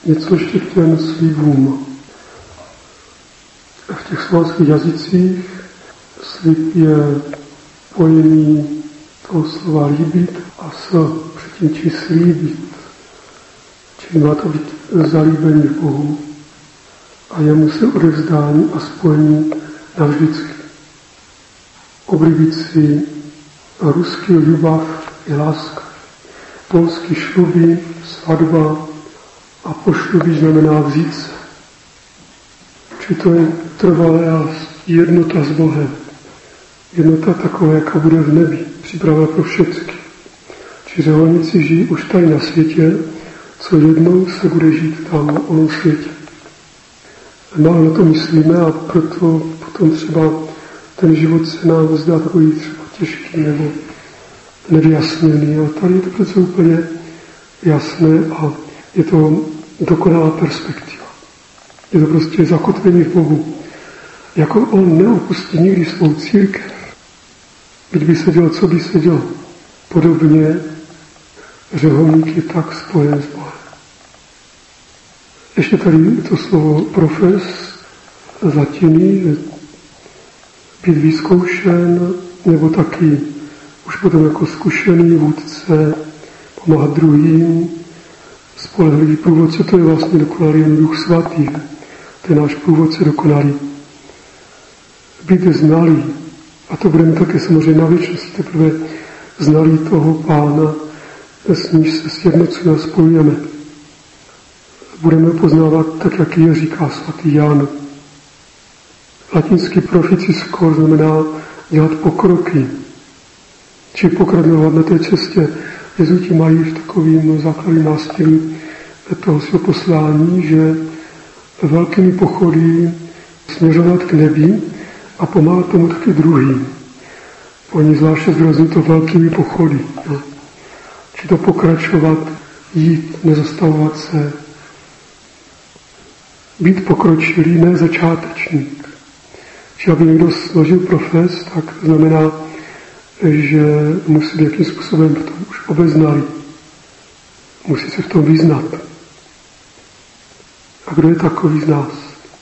Něco ještě k těm slibům. V těch slovanských jazycích slib je pojení toho slova líbit a předtím či slíbit. Čili má to být zalíbení v Bohu a jemu se odevzdání a spojení navždycky. Oblíbit si ruský ljubav je láska. Polský šluby, svatba a pošlubí znamená vzít se. Či to je trvalá jednota s Bohem. Jednota taková, jaká bude v nebi, připrava pro všechny. Či řeholníci žijí už tady na světě, co jednou se bude žít tam v onom světě. Málo na to myslíme a proto potom třeba ten život se nám zdá takový třeba těžký nebo nevyjasněný. Ale tady je to přece úplně jasné a je to dokonalá perspektiva. Je to prostě zakotvení v Bohu. Jako on neopustí nikdy svou církev, byť by se dělo, co by se dělo. Podobně řeholník je tak spojen s Bohem. Ještě tady to slovo profes latiný, být vyzkoušen, nebo taky už potom jako zkušený vůdce, pomáhat druhým, spolehlivý průvodce, to je vlastně dokonalý jen Duch Svatý. To je náš průvodce dokonalý. Být znalý, a to budeme také samozřejmě na věčnosti, teprve znalý toho Pána, s níž se sjednocujeme a spojujeme. Budeme poznávat tak, jak je říká svatý Jan. Latinský proficiskor znamená dělat pokroky, či pokračovat na té cestě. Jezuiti mají v takovým základním nástihu toho svého poslání, že velkými pochody směřovat k nebi a pomáhat tomu taky druhým. Oni zvláště zdůrazní to velkými pochody. No. Či to pokračovat, jít, nezastavovat se, být pokročilý, ne začátečník. Či aby někdo složil profes, tak to znamená, že musí být jakým způsobem v tom už obeznalý. Musí se v tom vyznat. A kdo je takový z nás?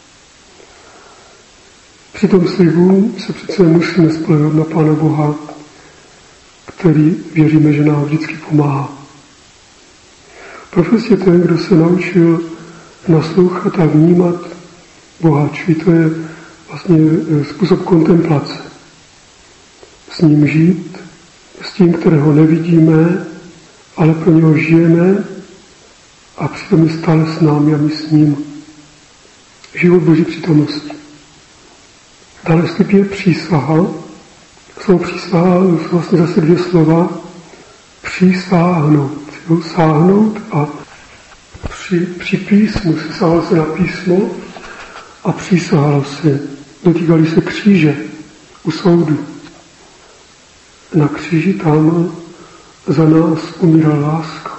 Při tom slibu se přece musíme spolehnout na Pána Boha, který věříme, že nám vždycky pomáhá. Profes je ten, kdo se naučil naslouchat a vnímat Boha, čili to je vlastně způsob kontemplace. S ním žít, s tím, kterého nevidíme, ale pro něho žijeme a přitom je stále s námi a my s ním. Život Boží přítomnosti. Dále slib je přísaha. Slovo přísaha jsou vlastně zase dvě slova. Přisáhnout. Sáhnout a při písmu se sáhlo se na písmo a přísahalo se. Dotýkali se kříže u soudu. Na kříži tam za nás umírala láska.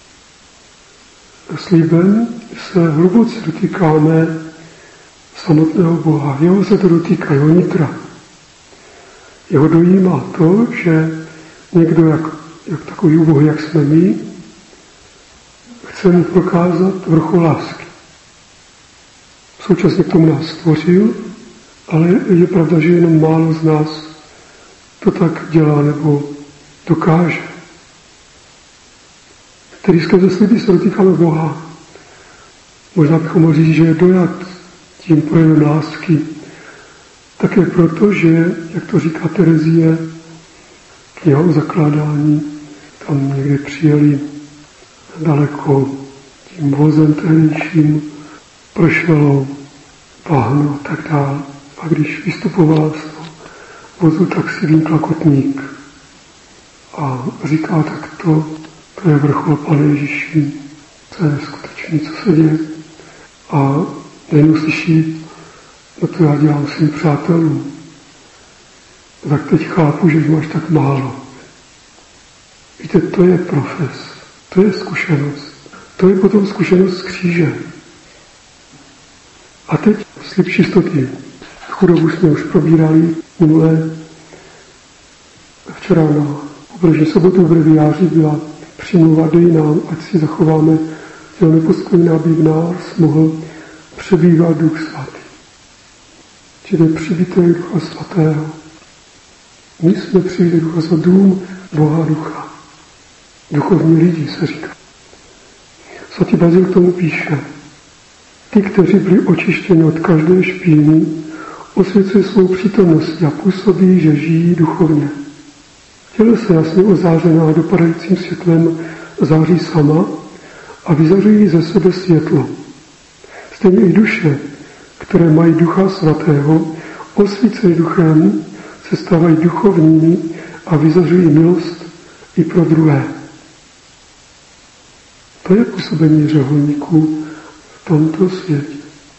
Slibem se hluboce dotýkáme samotného Boha. Jeho se to dotýká, jeho nitra. Jeho dojímá to, že někdo, jak takový ubohý, jak jsme my, chce mu prokázat vrchol lásky. Současně k tomu nás stvořil, ale je pravda, že jenom málo z nás to tak dělá nebo dokáže. Tedy skrze sliby se dotýkáme Boha. Možná bychom mohli říct, že je dojat tím projevem lásky. Také proto, že, jak to říká Terezie, kniha o zakládání, tam někde přijeli daleko tím vozem tehdejším, pršelo, bahno a tak dále. A když vystupovala z toho vozu, tak si vymkla kotník. A říká takto, to je vrchol, Pane Ježíši, to je skutečný, co se děje. A nejenom slyší, no to já dělám svým přátelům. Tak teď chápu, že jich máš tak málo. Víte, to je profes, to je zkušenost. To je potom zkušenost z kříže. A teď slib čistoty. Chudobu jsme už probírali minulé. Včera na pobřežní sobotu v breviáři byla přimluva, dej nám, ať si zachováme chtěl neposkvrněný, aby v nás mohl přebývat Duch Svatý. Čili přibýtek Ducha Svatého. My jsme přibýtek Ducha Svatého, dům Boha Ducha. Duchovní lidi se říká. Svatý Bazil k tomu píše. Ty, kteří byli očištěni od každé špíny, osvěcují svou přítomnost a působí, že žijí duchovně. Tělo se jasně ozářená dopadajícím světlem září sama a vyzařují ze sebe světlo. Stejně i duše, které mají Ducha Svatého, osvícejí duchem, se stávají duchovními a vyzařují milost i pro druhé. To je působení řeholníků v tomto světě.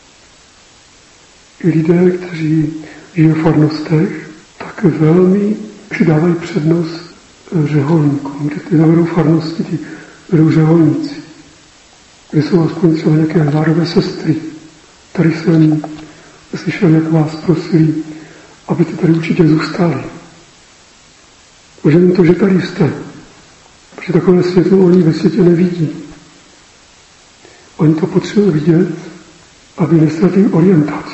I lidé, kteří žijí v farnostech, tak velmi přidávají přednost řeholníkům. Kde ty zavedou farnosti, ty vedou řeholníci. Kde jsou aspoň třeba nějaké zárové sestry. Tady jsem slyšel, jak vás prosili, abyste tady určitě zůstali. Už jen to, že tady jste. Protože takové světlo oni ve světě nevidí. Oni to potřebují vidět, aby neztratili orientaci.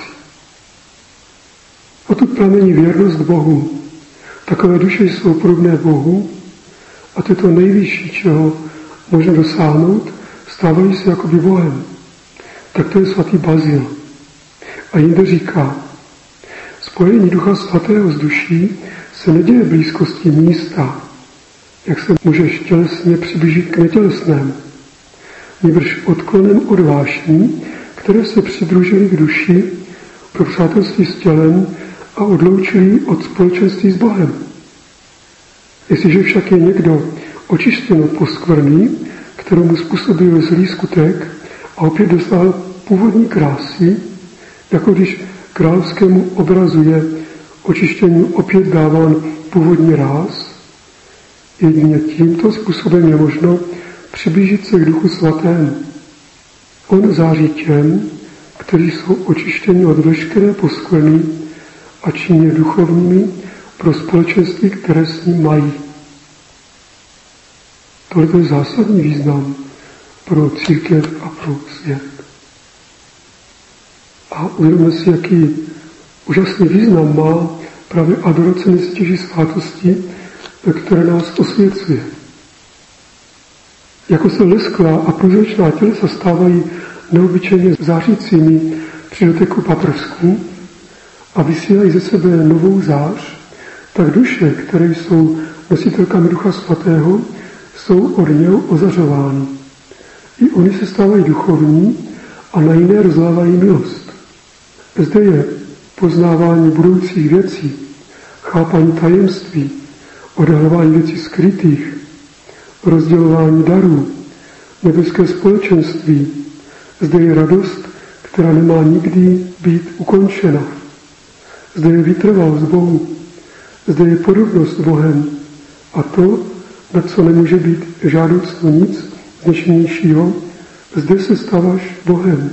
Odtud pramení věrnost Bohu. Takové duše jsou podobné Bohu a to je to nejvyšší, čeho možná dosáhnout, stávají se jakoby Bohem. Tak to je svatý Bazil. A jinde říká, spojení Ducha Svatého s duší se neděje blízkostí místa, jak se můžeš tělesně přiblížit k netělesnému, nýbrž odklonem od vášní, které se přidružily k duši pro přátelství s tělem a odloučili od společenství s Bohem. Jestliže však je někdo očištěn poskvrný, kterému způsobil zlý skutek a opět dosáhl původní krásy, jako když královskému obrazu je očištění opět dáván původní ráz, jedině tímto způsobem je možno přiblížit se k Duchu Svatému. On září těm, kteří jsou očištěni od veškeré poskvrny a činí duchovními pro společenství, které s ním mají. Tohle je zásadní význam pro církev a pro svět. A uvědomíme si, jaký úžasný význam má právě adorace Nejsvětější svátosti, které nás osvěcuje. Jako se lesklá a průzračná tělesa stávají neobyčejně zářícími při doteku paprsku a vysílají ze sebe novou zář, tak duše, které jsou nositelkami Ducha Svatého, jsou od něho ozařovány. I oni se stávají duchovní a na jiné rozdávají milost. Zde je poznávání budoucích věcí, chápání tajemství, odhalování věcí skrytých, rozdělování darů, nebeské společenství. Zde je radost, která nemá nikdy být ukončena. Zde je vytrvalost Bohu. Zde je podobnost s Bohem. A to, na co nemůže být žádoucno nic dnešnějšího, zde se stáváš Bohem.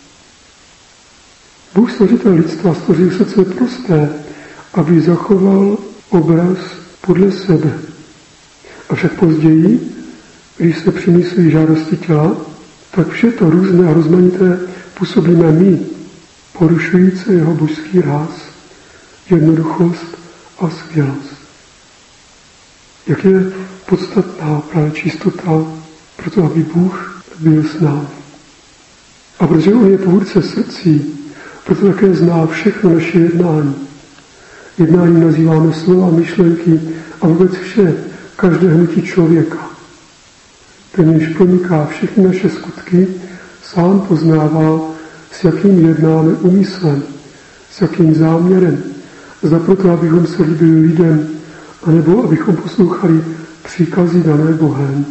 Bůh stvořitel lidstva stvořil srdce prosté, aby zachoval obraz podle sebe. Avšak později, když se přimyslí žádosti těla, tak vše to různé a rozmanité působíme my, porušující jeho božský ráz, jednoduchost a skvělost. Jak je podstatná právě čistota pro to, aby Bůh byl s námi. A protože on je původce srdcí, proto také zná všechno naše jednání. Jednání nazýváme slova, myšlenky a vůbec vše, každé hnutí člověka. Ten, jenž proniká všechny naše skutky, sám poznává, s jakým jednáme úmyslem, s jakým záměrem, zda proto, abychom se líbili lidem, anebo abychom poslouchali příkazy dané Bohem.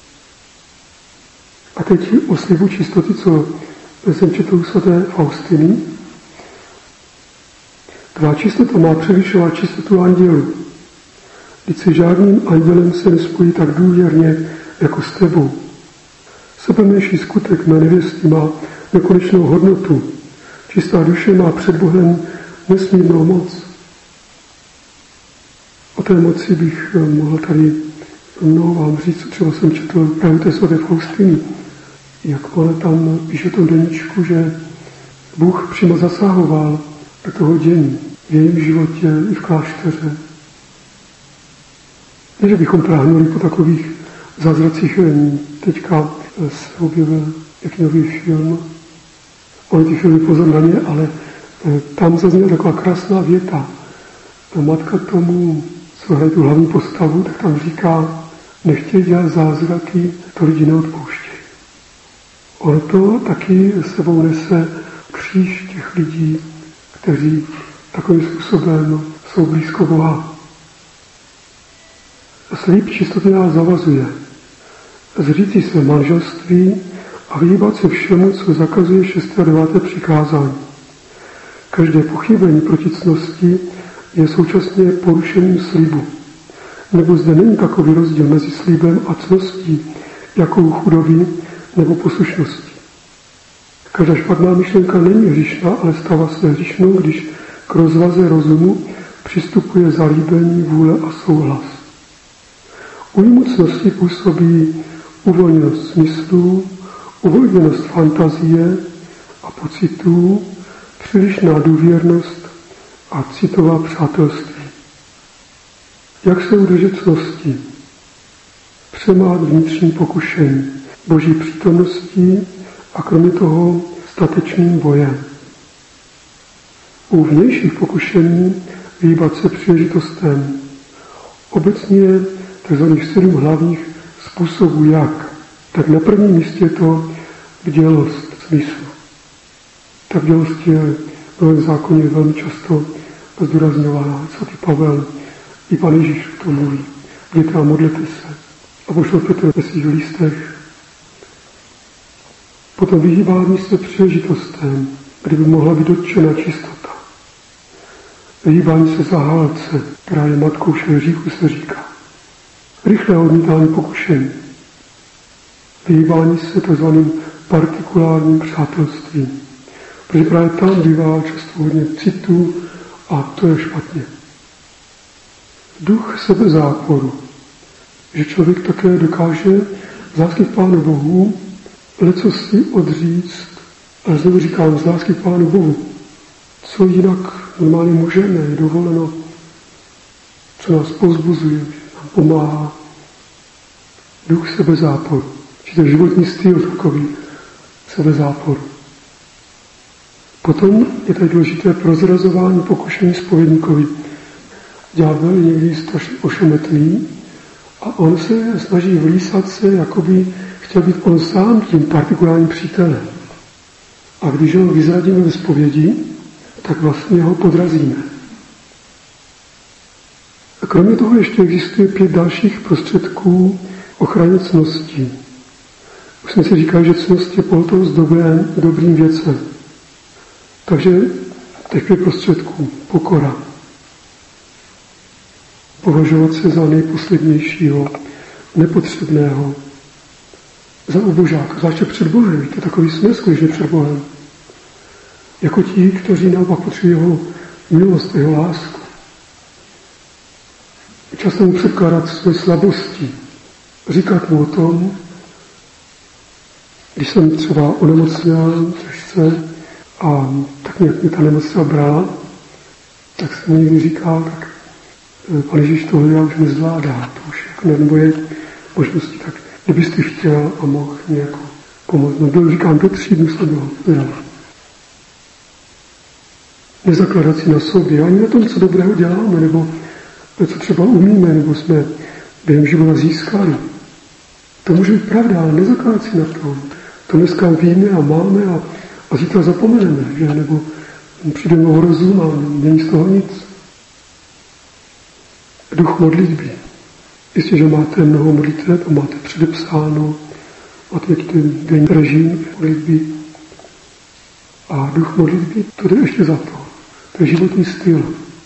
A teď o slibu čistoty, co jsem četl u svaté Faustiny. Tvá čistota má převyšovat čistotu andělů. Vždyť se žádným andělem se nespojí tak důvěrně jako s tebou. Sebemenší skutek mé nevěsty má nekonečnou hodnotu. Čistá duše má před Bohem nesmírnou moc. O té moci bych mohl tady mnoho vám říct, co třeba jsem četl právě té svaté Faustiny. Jak ona tam píše v tom deníčku, že Bůh přímo zasahoval do toho dění v jejím životě i v klášteře. Ne, že bychom práhnuli po takových zázracích. Teďka se objevil jaký nový film. Oni ty filmy pozor na ně, ale tam zazněla taková krásná věta. Matka tomu, co hraje tu hlavní postavu, tak tam říká, nechtějí dělat zázraky, to lidi neodpouštějí. Ono to taky sebou nese kříž těch lidí, kteří takovým způsobem jsou blízko Boha. Slib čistoty nás zavazuje. Zříci své manželství a vyhýbat se všemu, co zakazuje 6. a 9. přikázání. Každé pochybení proti ctnosti je současně porušením slibu. Nebo zde není takový rozdíl mezi slibem a ctností, jako u chudoby nebo poslušnosti. Každá špatná myšlenka není hříšná, ale stává se hříšnou, když k rozvaze rozumu přistupuje zalíbení, vůle a souhlas. Újmu ctnosti působí uvolněnost smyslů, uvolněnost fantazie a pocitů, přílišná důvěrnost a citová přátelství. Jak se udržet ctnosti? Přemát vnitřní pokušení, Boží přítomností a kromě toho statečným bojem. U vnějších pokušení vyhýbat se příležitostem. Obecně tzv. 7 hlavních způsobů jak. Tak na prvním místě je to bdělost smyslu. Ta bdělost je v Novém zákoně velmi často zdůrazňovaná. Svatý Pavel i Pán Ježíš to mluví. Bděte a modlete se. A pošel Petr ve svých listech. Potom vyhýbání se příležitostem, kdyby mohla být dotčena čistota. Vyhýbání se zahálce, která je matkou všech hříchů, se říká. Rychlé odmítání pokušení. Vyhýbání se tzv. Partikulárním přátelstvím. Protože právě tam bývá často hodně citu a to je špatně. Duch sebezáporu. Že člověk také dokáže z lásky k Pánu Bohu leco si odříct, ale znovu říkám, z lásky k Pánu Bohu. Co jinak normálně můžeme, je dovoleno, co nás povzbuzuje, nám pomáhá. Duch sebezáporu. Či ten životní styl takový sebezáporu. Potom je tady důležité prozrazování pokušení zpovědníkovi. Ďábel je někdy strašně ošemetný a on se snaží vlísat se, jakoby chtěl být on sám tím partikulárním přítelem. A když ho vyzradíme ve zpovědi, tak vlastně ho podrazíme. A kromě toho ještě existuje 5 dalších prostředků ochrany ctnosti. Už jsme si říkali, že ctnost je pohotovost dobrým věcem. Takže těch 5 prostředků. Pokora. Považovat se za nejposlednějšího, nepotřebného, za ubožáka, zvláště před Bohem. To je takový smysl, když je před Bohem. Jako ti, kteří naopak potřebují jeho milost, jeho lásku. Často mu předkládat své slabosti. Říkat mu o tom, když jsem třeba onemocněl těžce a tak mě ta nemoc brala, tak se mi někdy říká, tak Pane Ježíš, tohle já už nezvládá, to už jako nemoje možnosti, tak kdybys ty chtěl a mohl mě jako pomoct. No říkám, do 3 dnů jsem byl zdrav. Nezakladat si na sobě, ani na tom, co dobrého děláme, nebo co třeba umíme, nebo jsme během života získali. To může být pravda, ale nezakladat si na tom. To dneska víme a máme a zítra zapomeneme, že? Nebo přijdeme o rozum a není z toho nic. Duch modlitby. Jestliže máte mnoho modliteb a máte předepsáno, máte nějaký ten denní režim modlitby a duch modlitby, to jde ještě za to. To je životní styl.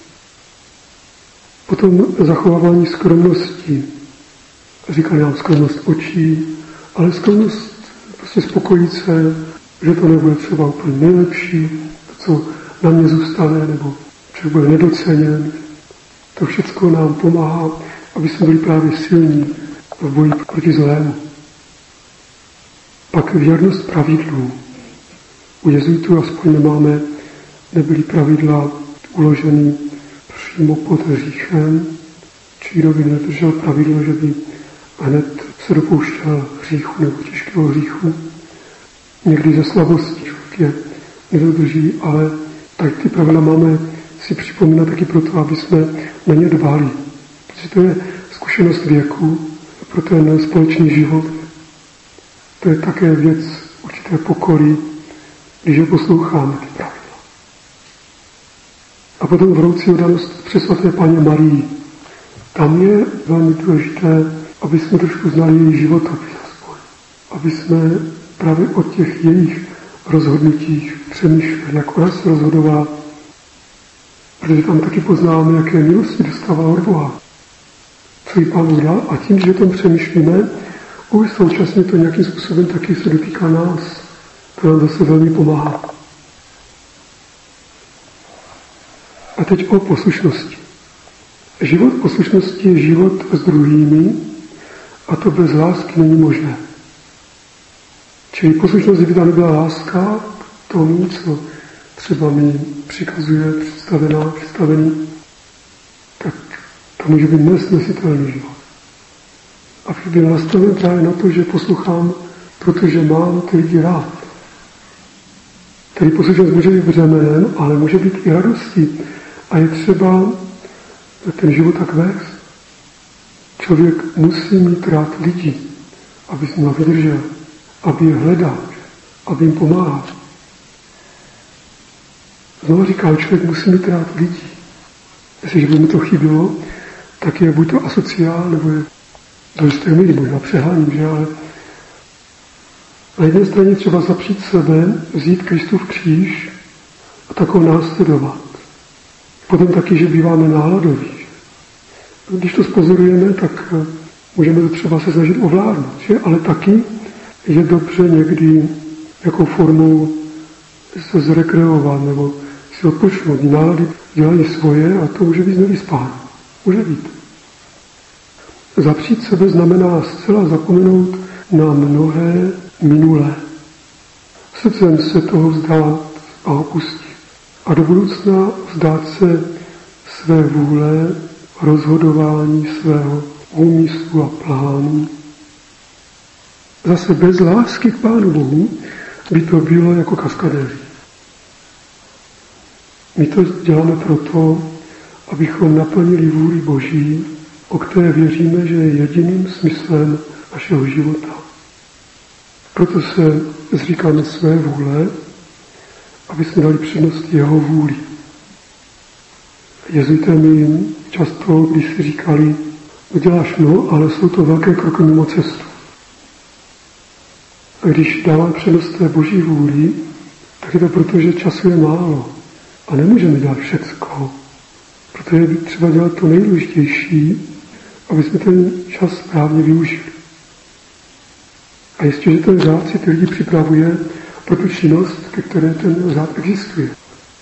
Potom zachovávání skromnosti. Říkali nám skromnost očí, ale skromnost prostě spokojit se, že to nebude třeba úplně nejlepší, to, co na mě zůstane, nebo že bude nedoceněn. To všechno nám pomáhá, aby jsme byli právě silní v boji proti zlému. Pak věrnost pravidlů. U jezuitů aspoň nebyly pravidla uloženy přímo pod hříchem. Čírovi nedržel pravidlo, že by hned se dopouštěl hříchu nebo těžkého hříchu. Někdy ze slabosti člověk je nedodrží, ale tak ty pravidla máme si připomínat taky proto, aby jsme na ně dbali. Protože to je zkušenost věku, pro ten společný život. To je také věc určité pokory, když ho posloucháme, ty pravidla. A potom vroucí oddanost přesvaté Panně Marii. Tam je velmi důležité, aby jsme trošku znali její životopis aspoň. Aby jsme právě o těch jejich rozhodnutích přemýšleli, jak ona se rozhodovala. Protože tam taky poznáváme, jaké milosti dostávala od Boha. Co jí Pán udělal. A tím, že o tom přemýšlíme, už současně to nějakým způsobem taky se dotýká nás. To nám zase velmi pomáhá. A teď o poslušnosti. Život poslušnosti je život s druhými a to bez lásky není možné. Čili poslušnost, kdyby tam nebyla láska k tomu, co třeba mi přikazuje představený, tak to může být nesnesitelný život. A byl nastaven právě na to, že poslouchám, protože mám ty lidi rád. Tedy poslušnost může být břemenem, ale může být i radostí. A je třeba ten život tak vést. Člověk musí mít rád lidi, aby s nimi vydržel, aby je hledal, aby jim pomáhal. Znovu říkám, člověk musí mít rád lidi. Jestliže by mu to chybilo, tak je buď to asociál, nebo je do jisté míry, možná přeháním, že, ale na jedné straně třeba zapřít sebe, vzít Kristův kříž a takovou následovat. Potom taky, že býváme náladoví. Když to spozorujeme, tak můžeme to třeba se snažit ovládnout, že? Ale taky je dobře někdy jakou formou se zrekreovat nebo si odpočnout. Nálady dělají svoje a to může být nevyspání. Může být. Zapřít sebe znamená zcela zapomenout na mnohé minulé. Srdcem se toho vzdát a opustit. A do budoucna vzdát se své vůle, rozhodování svého úmyslu a plánu. Zase bez lásky k Pánu Bohu by to bylo jako kaskadéři. My to děláme proto, abychom naplnili vůli Boží, o které věříme, že je jediným smyslem našeho života. Proto se zříkáme své vůle, aby jsme dali přednost jeho vůli. Jezuité mi často, když si říkali, děláš mnoho, ale jsou to velké kroky mimo cestu. A když dávám přednost té Boží vůli, tak je to proto, že času je málo. A nemůžeme dělat všecko. Proto je třeba dělat to nejdůležitější, aby jsme ten čas správně využili. A jistě, že ten řád si ty lidi připravuje pro tu činnost, ke které ten řád existuje.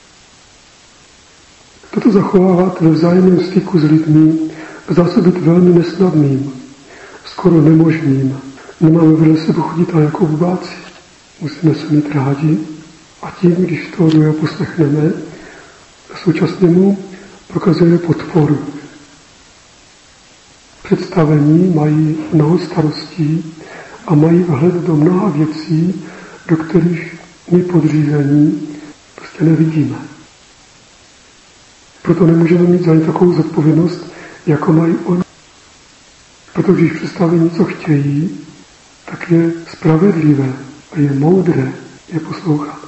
Toto zachovávat ve vzájemném styku s lidmi zdá se být velmi nesnadným, skoro nemožným. Nemáme vedle sebe chodit ale jako bubáci. Musíme se mít rádi a tím, když toho druhého poslechneme, současně mu prokazujeme podporu. Představení mají mnoho starostí a mají vhled do mnoha věcí, do kterých my podřízení prostě nevidíme. Proto nemůžeme mít za ně takovou zodpovědnost, jako mají oni. Proto když představení něco chtějí, tak je spravedlivé a je moudré je poslouchat.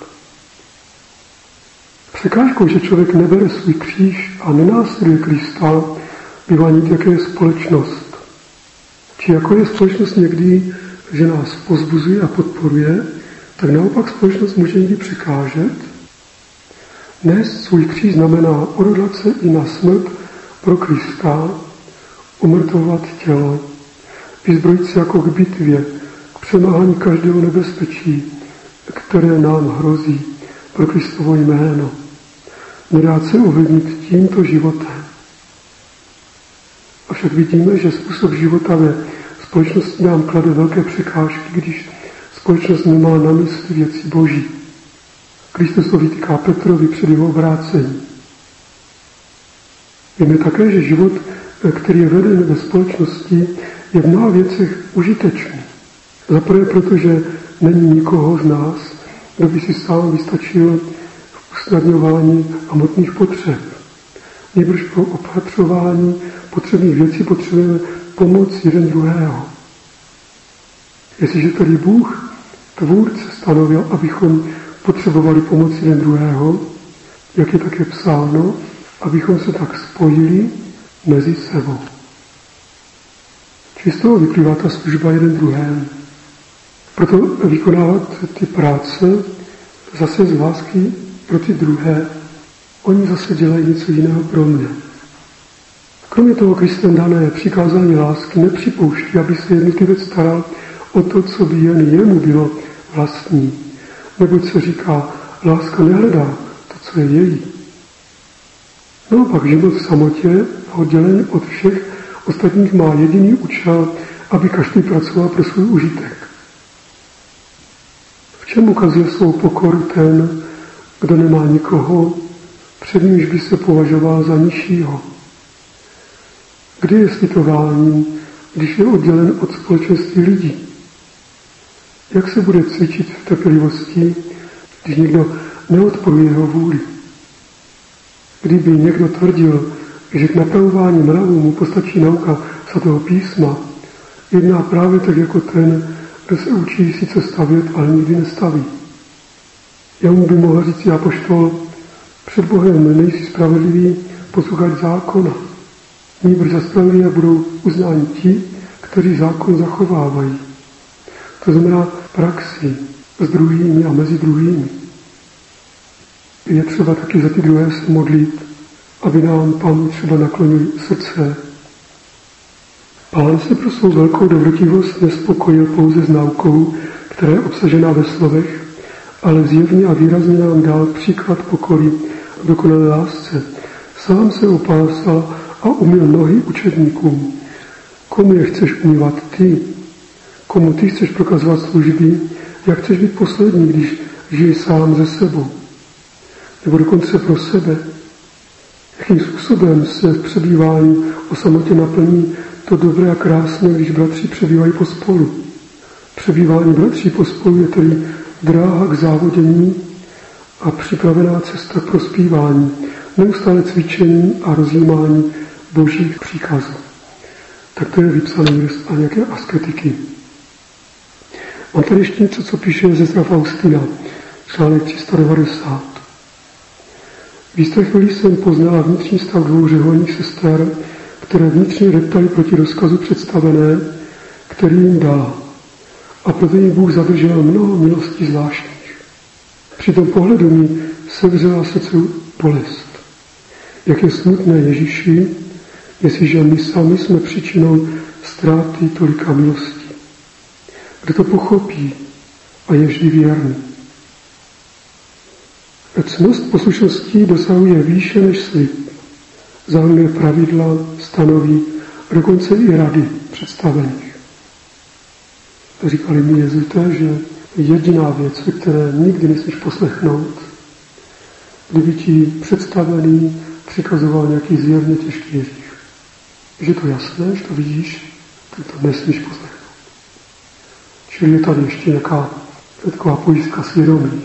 Překážkou, že člověk nebere svůj kříž a nenásleduje Krista, bývá mít, jaké je společnost. Či jako je společnost někdy, že nás pozbuzuje a podporuje, tak naopak společnost může někdy překážet. Nést svůj kříž znamená odhodlat se i na smrt pro Krista, umrtvovat tělo, vyzbrojit se jako k bitvě, k přemáhání každého nebezpečí, které nám hrozí pro Kristovo jméno. Nedát se ovlivnit tímto životem. Avšak vidíme, že způsob života ve společnosti nám klade velké překážky, když Společnost nemá na mysli věci Boží. Kristus to vytýká Petrovi před jeho obrácením. Víme také, že život, který je veden ve společnosti, je v mnoha věcech užitečný. Zaprvé proto, že není nikoho z nás, kdo by si sám vystačil v usnadňování hmotných potřeb. Nýbrž pro opatřování potřebných věcí potřebujeme pomoc jeden druhého. Jestliže tedy Bůh, tvůrce, stanovil, abychom potřebovali pomoc jeden druhého, jak je také psáno, abychom se tak spojili mezi sebou. Čili z toho vyplývá ta služba jeden druhému. Proto vykonávat ty práce zase z lásky pro ty druhé, oni zase dělají něco jiného pro mě. Kromě toho Kristem dané přikázání lásky nepřipouští, aby se jednotlivec staral o to, co by jen jemu bylo vlastní. Neboť se říká, láska nehledá to, co je její. Naopak život v samotě a oddělen od všech ostatních má jediný účel, aby každý pracoval pro svůj užitek. V čem ukazuje svou pokoru ten, kdo nemá nikoho, před nímž by se považoval za nižšího? Kdy je slitování, když je oddělen od společenství lidí? Jak se bude cvičit v trpělivosti, když někdo neodporuje jeho vůli? Kdyby někdo tvrdil, že k napravování mravů mu postačí nauka svatého písma, jedná právě tak jako ten, kdo se učí sice stavět, ale nikdy nestaví. Jemu by mohl říct apoštol, před Bohem nejsi spravedlivý posluchač zákona. Nýbrž za spravedlivé budou uznáni ti, kteří zákon zachovávají. To znamená praxi s druhými a mezi druhými. Je třeba taky za ty druhé se modlit, aby nám Pán třeba naklonil srdce. Pán se pro svou velkou dobrotivost nespokojil pouze s naukou, která je obsažená ve slovech, ale zjevně a výrazně nám dal příklad pokory a dokonalé lásce. Sám se opásal a umyl nohy učedníkům. Komu je chceš umývat ty? Komu ty chceš prokazovat služby? Jak chceš být poslední, když žiješ sám ze sebou? Nebo dokonce pro sebe? Jakým způsobem se v přebývání o samotě naplní to dobré a krásné, když bratři přebývají pospolu? Přebývání bratří pospolu je tedy dráha k závodění a připravená cesta pro zpívání, neustále cvičení a rozjímání božích příkazů. Tak to je vypsané a nějaké asketiky. Mám tady ještě něco, co píše sestra Faustina, článek 390. V jisté chvíli jsem poznala vnitřní stav dvou řeholních sester, které vnitřně reptaly proti rozkazu představené, který jim dala. A proto jim Bůh zadržel mnoho milostí zvláštních. Při tom pohledu mi sevřela srdce bolest. Jak je smutné Ježíši, jestliže my sami jsme příčinou ztráty tolika milostí. Kdo to pochopí a je vždy věrný. Ctnost poslušností dosahuje výše než slib. Zahrnuje pravidla, stanoví, dokonce i rady představených. Říkali mi jezuité, že jediná věc, ve které nikdy nesmíš poslechnout, kdyby ti představený přikazoval nějaký zjevně těžký hřích. Že to jasné, že to vidíš, tak to nesmíš poslechnout. Čili je tady ještě nějaká taková pojistka svědomí.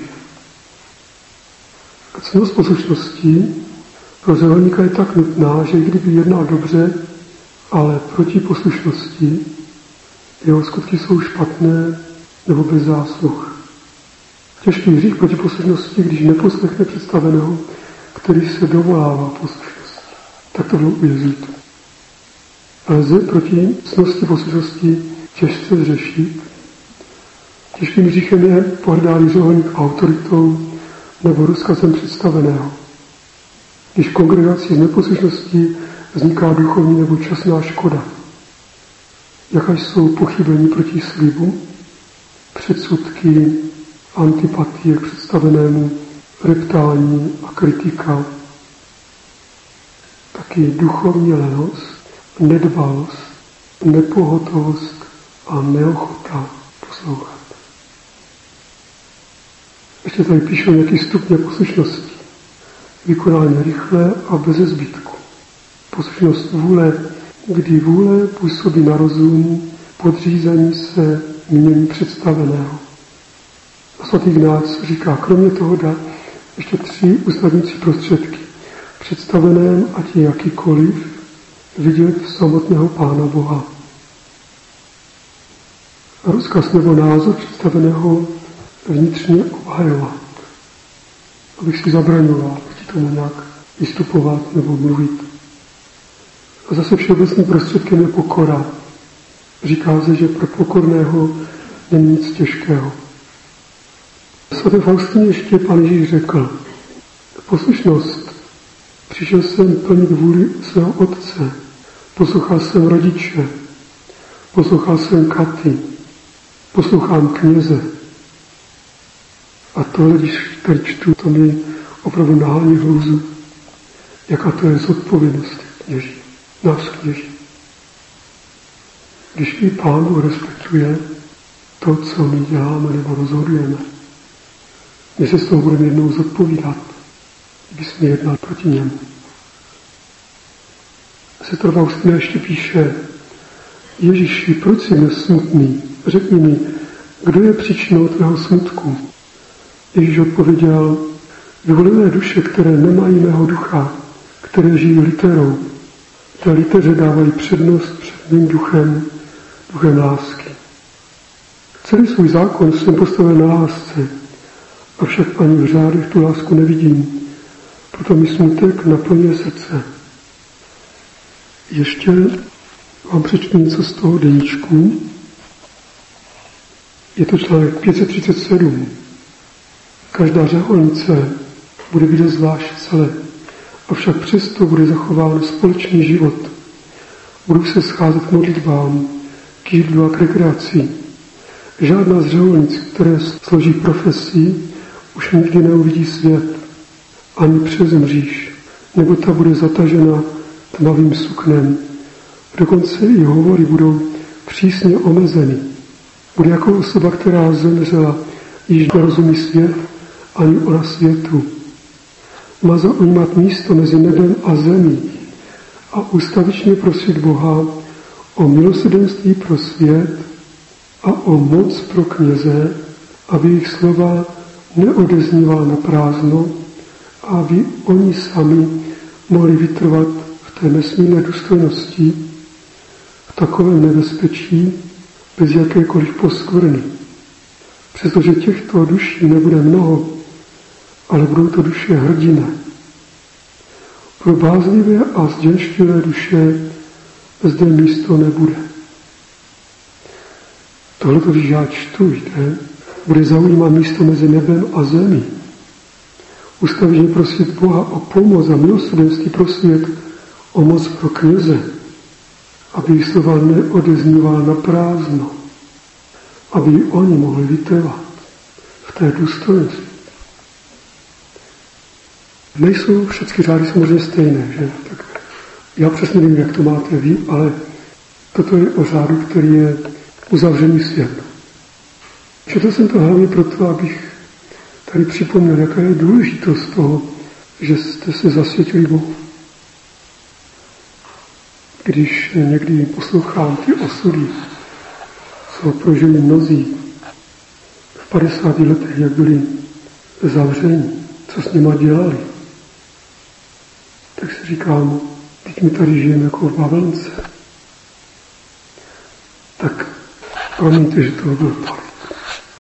Ctnost poslušností pro řeholníka je tak nutná, že kdyby jednal dobře, ale proti poslušnosti, jeho skutky jsou špatné nebo bez zásluh. Těžký hřích proti poslušnosti, když neposlechne představeného, který se dovolává poslušnosti. Tak to bylo u jezuitů. Lze proti ctnosti poslušnosti těžce zřešit. Těžkým hříchem je pohrdání řeholník autoritou nebo rozkazem představeného. Když v kongregaci z neposlušnosti vzniká duchovní nebo časná škoda. Jaká jsou pochybení proti slibu, předsudky, antipatie k představenému, reptání a kritika. Taky duchovní lenost, nedbalost, nepohotovost a neochota poslouchat. Ještě tady píšou nějaký stupně poslušnosti. Vykonání rychlé a bez zbytku. Poslušnost vůle, kdy vůle působí na rozum, podřízení se mínění představeného. A svatý Ignác říká, kromě toho dá ještě 3 usnadňující prostředky. Představeném, ať je jakýkoliv, vidět samotného Pána Boha. A rozkaz nebo názor představeného vnitřně obhajovat. Abych si zabraňoval proti tomu nějak vystupovat nebo mluvit. A zase všeobecným prostředkem je pokora. Říká se, že pro pokorného není nic těžkého. Svaté Faustině ještě Pán Ježíš řekl, poslušnost, přišel jsem plnit vůli svého otce, poslouchal jsem rodiče, poslouchal jsem Katy, poslouchám kněze. A tohle, když tady čtu, to mi opravdu nahání hlůzu, jaká to je zodpovědnost kněží, nás kněží. Když i Pán Bůh respektuje to, co my děláme nebo rozhodujeme, my se z toho budeme jednou zodpovídat, když jsme jednali proti němu. Sestra Faustina ještě píše, Ježíši, proč jsi dnes smutný? Řekni mi, kdo je příčinou tvého smutku? Ježíš odpověděl, vyvolené duše, které nemají mého ducha, které žijí literou. Té liteře dávají přednost před mým duchem, duchem lásky. Celý svůj zákon jsem postavil na lásce, avšak ani v řádech tu lásku nevidím, proto mi smutek naplňuje srdce. Ještě vám přečtu něco z toho deníčku. Je to článek 537. Každá řeholnice bude vidět zvlášť celé, avšak přesto bude zachován společný život. Budou se scházet k modlitbám, k jídlu a k rekreaci. Žádná z řeholnic, které složí profesí, už nikdy neuvidí svět, ani přezemříš, nebo ta bude zatažena tmavým suknem. Dokonce i hovory budou přísně omezeny. Bude jako osoba, která zemřela, již nerozumí svět, ani ona světu. Má zaujímat místo mezi nebem a zemí a ustavičně prosit Boha o milosrdenství pro svět a o moc pro kněze, aby jejich slova neodeznívala na prázdno a aby oni sami mohli vytrvat v té nesmírné důstojnosti, v takovém nebezpečí, bez jakékoliv poskvrny. Přestože těchto duší nebude mnoho, ale budou to duše hrdinné. Pro bázlivé a zděnštilé duše zde místo nebude. Tohleto, když já čtu, víte, bude zaujímat místo mezi nebem a zemí. Ustavičně prosit Boha o pomoc a milosrdenství pro svět, o moc pro kněze, aby jich slova neodezníval na prázdno, aby oni mohli vytrvat v té důstojnosti. Nejsou všechny řády samozřejmě stejné, že? Tak já přesně nevím, jak to máte vy, ale toto je o řádu, který je uzavřený svět. Četl jsem to hlavně proto, abych tady připomněl, jaká je důležitost toho, že jste se zasvětili Bohu. Když někdy poslouchám ty osudy, co prožili mnozí v 50 letech, jak byli zavřeni, co s nima dělali, tak si říkám, teď my tady žijeme jako v bavlnce. Tak promiňte, že toho bylo tolik.